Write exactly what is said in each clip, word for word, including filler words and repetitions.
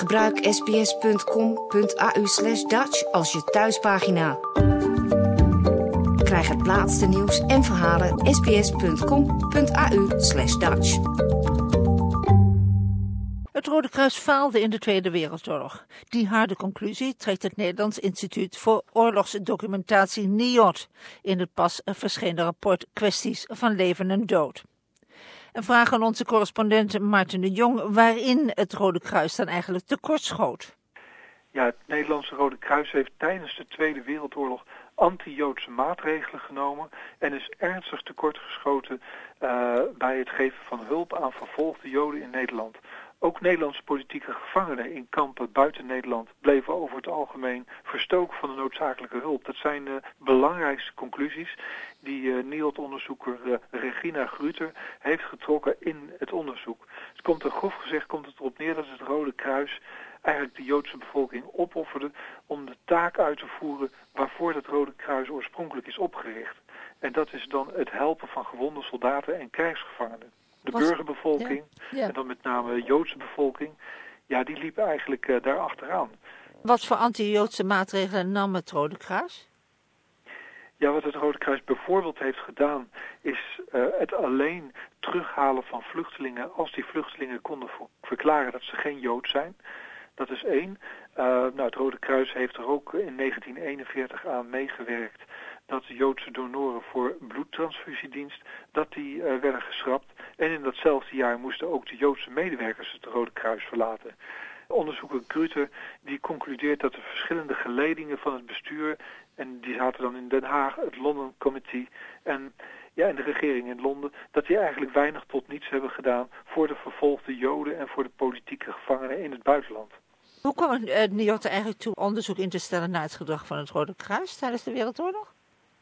Gebruik sbs.com.au slash Dutch als je thuispagina. Krijg het laatste nieuws en verhalen sbs.com.au slash Dutch. Het Rode Kruis faalde in de Tweede Wereldoorlog. Die harde conclusie trekt het Nederlands Instituut voor Oorlogsdocumentatie N I O D in het pas verschenen rapport Kwesties van Leven en Dood. En vragen onze correspondent Maarten de Jong waarin het Rode Kruis dan eigenlijk tekortschoot. Ja, het Nederlandse Rode Kruis heeft tijdens de Tweede Wereldoorlog anti-Joodse maatregelen genomen en is ernstig tekortgeschoten uh, bij het geven van hulp aan vervolgde Joden in Nederland. Ook Nederlandse politieke gevangenen in kampen buiten Nederland bleven over het algemeen verstoken van de noodzakelijke hulp. Dat zijn de uh, belangrijkste conclusies die uh, N I O D-onderzoeker uh, Regina Gruter heeft getrokken in het onderzoek. Het komt er grof gezegd komt het erop neer dat het Rode Kruis eigenlijk de Joodse bevolking opofferde om de taak uit te voeren waarvoor het Rode Kruis oorspronkelijk is opgericht. En dat is dan het helpen van gewonde soldaten en krijgsgevangenen. De Was, burgerbevolking, ja, ja. en dan met name de Joodse bevolking, ja, die liepen eigenlijk uh, daar achteraan. Wat voor anti-Joodse maatregelen nam het Rode Kruis? Ja, wat het Rode Kruis bijvoorbeeld heeft gedaan, is uh, het alleen terughalen van vluchtelingen als die vluchtelingen konden verklaren dat ze geen Jood zijn. Dat is één. Uh, nou, het Rode Kruis heeft er ook in negentien eenenveertig aan meegewerkt dat de Joodse donoren voor bloedtransfusiedienst, dat die uh, werden geschrapt. En in datzelfde jaar moesten ook de Joodse medewerkers het Rode Kruis verlaten. Onderzoeker Gruter die concludeert dat de verschillende geledingen van het bestuur, en die zaten dan in Den Haag, het London Committee en, ja, en de regering in Londen, dat die eigenlijk weinig tot niets hebben gedaan voor de vervolgde Joden en voor de politieke gevangenen in het buitenland. Hoe kwam het N I O D er eigenlijk toe onderzoek in te stellen naar het gedrag van het Rode Kruis tijdens de Wereldoorlog?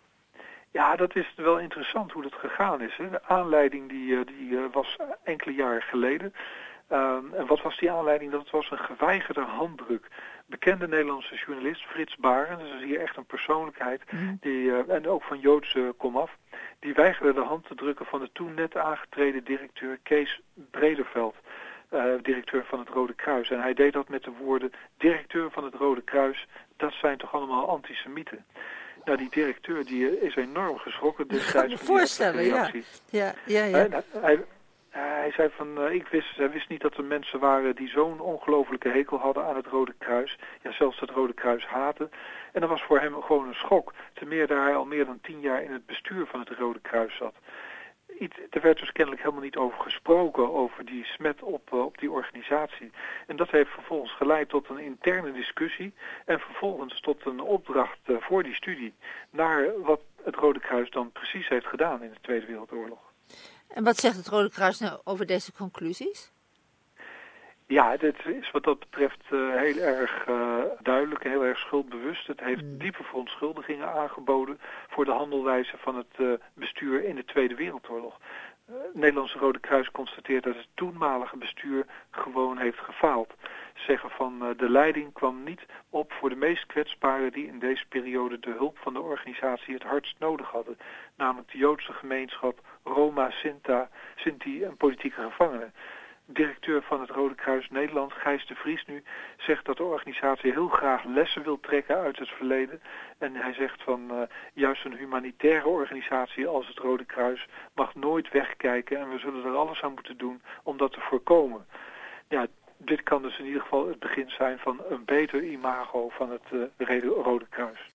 Ja, dat is wel interessant hoe dat gegaan is. Hè. De aanleiding die, die was enkele jaren geleden. Um, en wat was die aanleiding? Dat het was een geweigerde handdruk. Bekende Nederlandse journalist Frits Baren, dus dat is hier echt een persoonlijkheid, mm. die, uh, en ook van Joodse komaf, die weigerde de hand te drukken van de toen net aangetreden directeur Kees Brederveld, uh, directeur van het Rode Kruis. En hij deed dat met de woorden, directeur van het Rode Kruis, dat zijn toch allemaal antisemieten. Nou, die directeur die is enorm geschrokken destijds. Ik kan me voorstellen, ja. ja, ja, ja. Hij, hij, hij zei van, uh, ik wist, hij wist niet dat er mensen waren die zo'n ongelofelijke hekel hadden aan het Rode Kruis. Ja, zelfs het Rode Kruis haten. En dat was voor hem gewoon een schok. Ten meer daar hij al meer dan tien jaar in het bestuur van het Rode Kruis zat. Er werd dus kennelijk helemaal niet over gesproken, over die smet op, uh, op die organisatie. En dat heeft vervolgens geleid tot een interne discussie en vervolgens tot een opdracht uh, voor die studie naar wat het Rode Kruis dan precies heeft gedaan in de Tweede Wereldoorlog. En wat zegt het Rode Kruis nou over deze conclusies? Ja, dit is wat dat betreft uh, heel erg uh, duidelijk en heel erg schuldbewust. Het heeft mm. diepe verontschuldigingen aangeboden voor de handelwijze van het uh, bestuur in de Tweede Wereldoorlog. Uh, het Nederlandse Rode Kruis constateert dat het toenmalige bestuur gewoon heeft gefaald. Ze zeggen van uh, de leiding kwam niet op voor de meest kwetsbaren die in deze periode de hulp van de organisatie het hardst nodig hadden. Namelijk de Joodse gemeenschap, Roma, Sinta, Sinti en politieke gevangenen. Directeur van het Rode Kruis Nederland, Gijs de Vries nu, zegt dat de organisatie heel graag lessen wil trekken uit het verleden. En hij zegt van uh, juist een humanitaire organisatie als het Rode Kruis mag nooit wegkijken en we zullen er alles aan moeten doen om dat te voorkomen. Ja, dit kan dus in ieder geval het begin zijn van een beter imago van het uh, Rode Kruis.